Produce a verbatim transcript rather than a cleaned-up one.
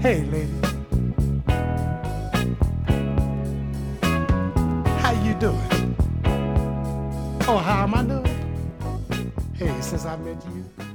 Hey, lady. How you doing? Oh, how am I doing? Hey, since I met you,